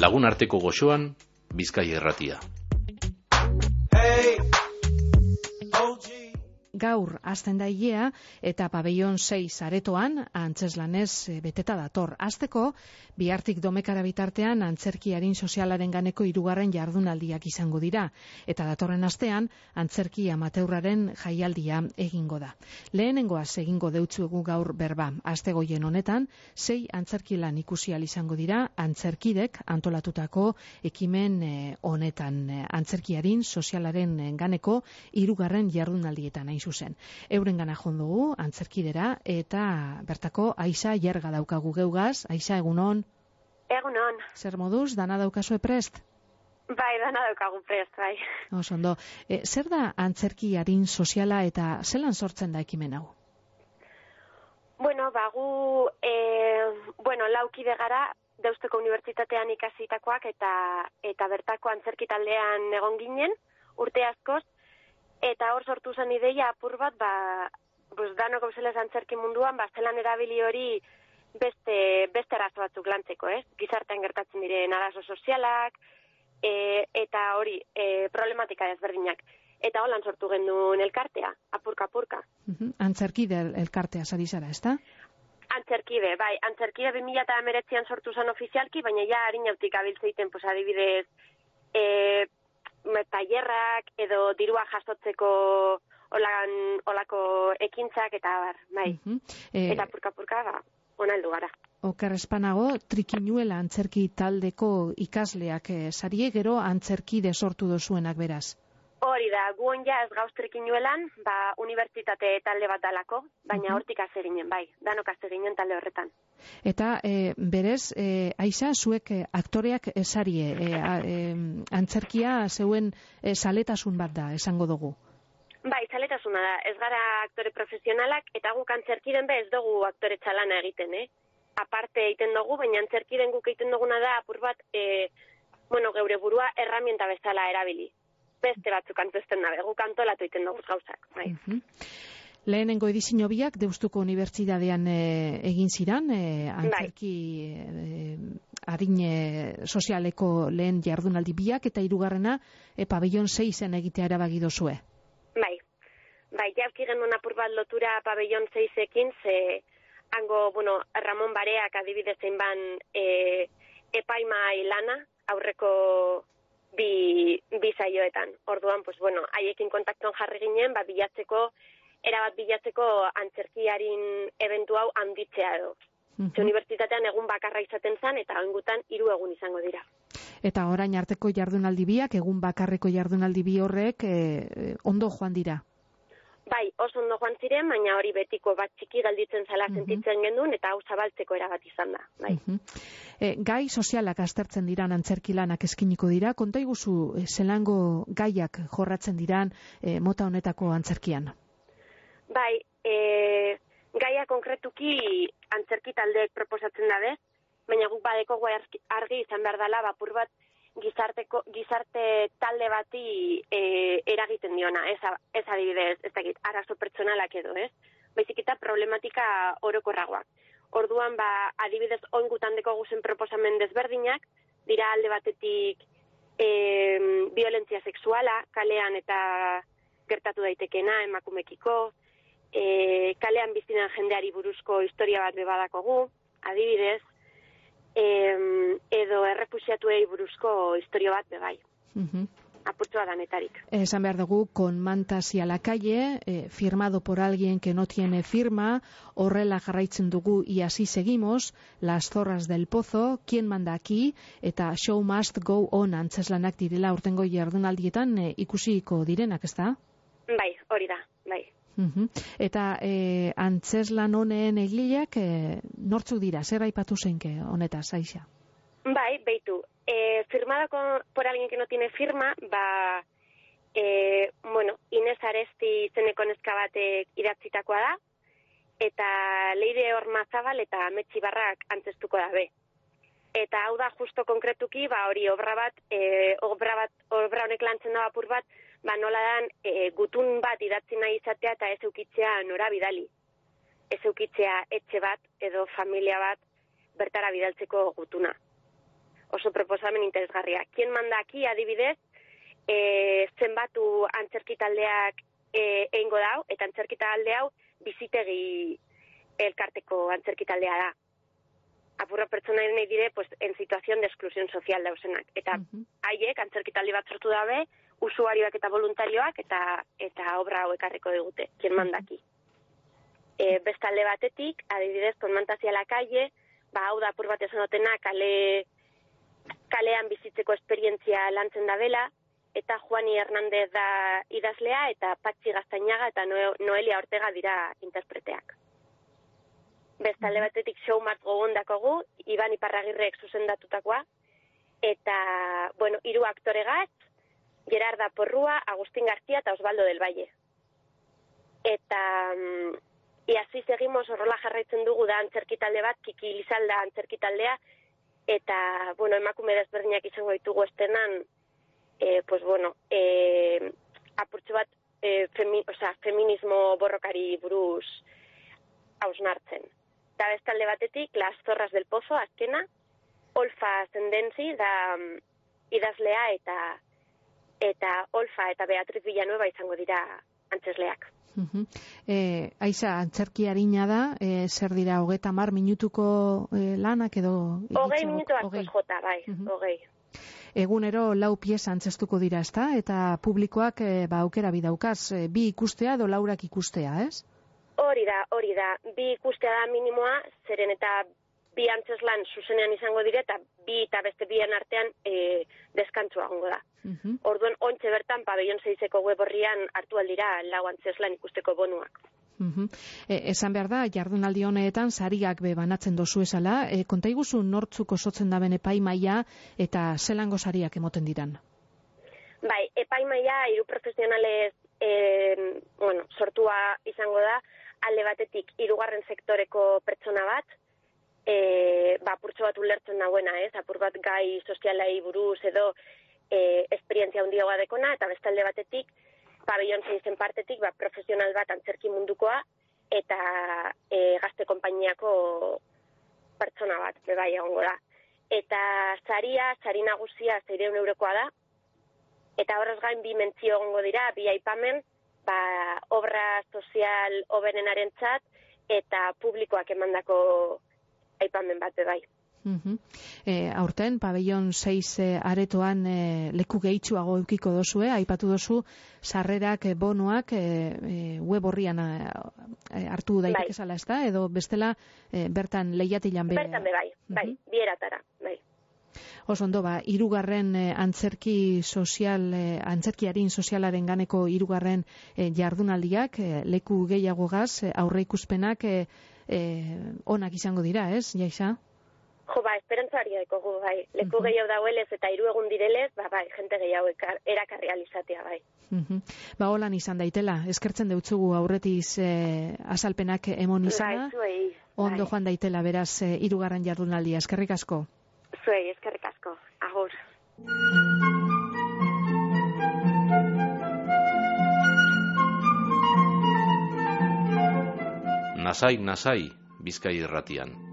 Lagun arteko goxoan, Bizkaia Irratia. Gaur hasten da ilea eta pabellon 6 aretoan antzeslanez beteta dator. Hasteko, bihartik domekara bitartean antzerkiarin sozialaren ganeko 3. jardunaldiak izango dira. Eta datorren astean, antzerki amateurraren jaialdia egingo da. Lehenengoaz egingo deutzuegu gaur berba. Astegoien honetan, 6 antzerkilan ikusi ahal izango dira antzerkidek antolatutako ekimen honetan. Antzerkiarin sozialaren ganeko 3. jardunaldietan hain zuzen. Eurengana joan dugu antzerkidera eta bertako Aixa Jerga daukagu geugaz. Aixa, egunon? Egunon. Zer moduz, dana daukazue prest? Bai, dana daukagu prest, bai. Ondo. Zer da antzerkiarin soziala eta zelan sortzen da ekimen hau? Bueno, gu laukide gara Deusteko Unibertsitatean ikasitakoak eta bertako antzerki taldean egon ginen urte askoz. Eta hor sortu zen ideia apur bat, danok gauzelez antzerki munduan, zelan erabili hori beste arazo batzuk lantzeko, ez? Gizartean gertatzen diren arazo sozialak, eta hori, problematika ezberdinak. Eta holan sortu genuen elkartea, apurka. Antzerkide elkartea sari zara, ezta? Antzerkide, bai. Antzerkide 2019an sortu zen ofizialki, baina ja harinautik abiltzeiten, adibidez, tailerrak edo dirua jasotzeko olako ekintzak eta bar, bai. Eta purka, ona heldu gara. Oker espanago, Trikinuela antzerki taldeko ikasleak sarie gero antzerkide sortu dozuenak beraz. Hori da, guen ja ez gauz Trikinuelan, unibertsitate talde bat dalako, baina hortik azeginen, bai, danok azeginen talde horretan. Eta berez, Aixa, zuek aktoreak sarie, antzerkia zeuen saletasun bat da, esango dugu. Bai, zaletasuna da, ez gara aktore profesionalak, eta guk antzerkiden ez dugu aktore txalana egiten, aparte egiten dugu, baina antzerkiden guk egiten duguna da, apur bat, geure burua erramienta bezala erabili. Beste batzuk antzezten dabe, guk antolatu egiten dugu gauzak, bai. Lehenengo edizio biak Deustuko Unibertsitatean egin ziran, antzerki adin sozialeko lehen jardunaldi biak, eta 3. pabellon 6en egitea erabaki dozue. Bai, jauzki genuen apur bat lotura pabellon 6ekin, hango, Ramon Bareak adibidez zein ban epaimai lana, aurreko bi saioetan. Orduan, haiekin kontaktuan jarri ginen, bilatzeko antzerkiarin eventu hau handitzea edo. Unibertsitatean egun bakarra izaten zen, eta oingutan 3 egun izango dira. Eta orain arteko jardunaldi biak, egun bakarreko jardunaldi bi horrek, ondo joan dira? Bai, oso ondo joan ziren, baina hori betiko bat txiki galditzen zala sentitzen genuen, eta hau zabaltzeko erabat izan da. Bai. Gai sozialak aztertzen diran antzerkilanak eskiniko dira, konta iguzu zelango gaiak jorratzen diran mota honetako antzerkian? Bai, gaia konkretuki antzerki taldeek proposatzen dabe, baina guk badeko argi izan behar dela, bapur bat gizarte talde bati eragiten diona, ez adibidez, ez dakit, arazo pertsonalak edo, ez? Baizik eta problematika orokorragoak. Orduan, adibidez, oingutan deko guzen proposamen desberdinak, dira alde batetik violentzia sexuala, kalean eta gertatu daitekena, emakumekiko, kalean bizinan jendeari buruzko historia bat bebadakogu, adibidez, edo errefuxiatuei buruzko historia bat bebai. Apurtua danetarik. Esan behar dugu, con mantas y a la calle, firmado por alguien que no tiene firma, horrela jarraitzen dugu y así seguimos, las zorras del pozo, quién manda aquí, eta show must go on antzeslanak direla urtengo jardunaldietan ikusiko direnak, ez da? Bai, hori da, bai. Eta antzeslan honen egileak nortzuk dira, zer aipatu zeinke honetaz, Aixa? Bai, beitu. Firmado por alguien que no tiene firma, Inés Aresti izeneko neska batek idatzitakoa da, eta Leire Ormazabal eta Metxi Barrak antzestuko dabe. Eta hau da justo konkretuki, hori obra honek lantzen da apur bat, nola dan gutun bat idatzi nahi izatea eta ez eukitzea nora bidali. Ez eukitzea etxe bat edo familia bat bertara bidaltzeko gutuna. oso proposamen interesgarria. Kien manda aquí, adibidez, zenbatu antzerki taldeak egingo dau, eta antzerki talde hau bizitegi elkarteko antzerki taldea da. Apurra pertsona nahi dire, pues, en situación de exclusión social dausenak. Eta haiek, antzerki talde bat sortu dabe, usuarioak eta voluntarioak, eta obra hau ekarriko digute, kien mandaki. Bestalde batetik, adibidez, con Mantasia la calle, hau da apur bat esan dutena, kalean bizitzeko esperientzia lantzen da bela, eta Juani Hernández da idazlea, eta Patxi Gaztainaga eta Noelia Ortega dira interpreteak. Bestalde batetik show mat gogon dakogu, Iban Iparragirrek zuzendatutakoa, eta, bueno, 3 aktoregaz, Gerarda Porrua, Agustín García eta Osvaldo del Valle. Eta, así seguimos, horrela jarraitzen dugu da antzerki talde bat, Kiki Lizalda antzerki taldea, eta, bueno, emakume desberdinak izango ditugu estenan, pues, bueno, apurtxo bat, feminismo borrokari buruz hausnartzen. Eta bestalde batetik, Las Zorras del Pozo, azkena, Olfa Zendentzi, da idazlea, eta Olfa eta Beatriz Villanueva izango dira antzesleak. Aiza, antzerki harina da, zer dira, 30 minutuko lanak edo... 20 minutu askoz jota, bai, 20. Egunero 4 pieza antzestuko dira, ezta? Eta publikoak aukera bidaukaz, 2 ikustea edo 4 ikustea, ez? Hori da. 2 ikustea da minimoa, zeren eta 2 antzeslan zuzenean izango dire, eta 2 eta beste 2 artean deskantzua gongo da. Orduan, ontxe bertan, Pabellon 6eko web horrian hartu aldira 4 antzeslan ikusteko bonuak. Esan behar da, jardunaldi honetan sariak banatzen dozu esala, konta iguzu nortzuk osotzen daben epaimaia eta zelango sariak emoten diran? Bai, epaimaia 3 profesionalez sortua izango da, alde batetik 3. sektoreko pertsona bat, apurtxo bat ulertzen dagoena, apur bat gai sozialai buruz edo esperientzia handiagoa dekona, eta bestalde batetik, Pabellon 6en partetik, profesional bat antzerki mundukoa, eta gazte konpainiako pertsona bat, bebai egongo da. Eta sari nagusia 600 eurokoa da, eta horrez gain 2 mentzio egongo dira, 2 aipamen, obra sozial hoberenarentzat, eta publikoak emandako aipamen bat, bebai. Aurten, Pabellon 6 aretoan leku gehitxuago eukiko dozue, aipatu dozu, sarrerak, bonoak web horrian hartu daiteke zala, ez da? Edo bestela bertan lehiatilan be... Bertan be, bai, bieratara, bai. Osondo, 3. antzerkiarin sozialaren ganeko 3. jardunaldiak, leku gehiagogaz, aurre ikuspenak onak izango dira, ez, Jaixa? Jo, esperantzuari daikogu, bai. Leku gehiago dauelez eta 3 egun direlez, bai, jente gehiago erakarri alizatea, bai. Holan izan daitela, eskertzen deutzugu aurretiz azalpenak emon izana. Bai, Ondo joan daitela, beraz, 3. jardunaldia. Eskerrik asko. Zuei, eskerrik asko. Agur. Nasai, Bizkai irratian.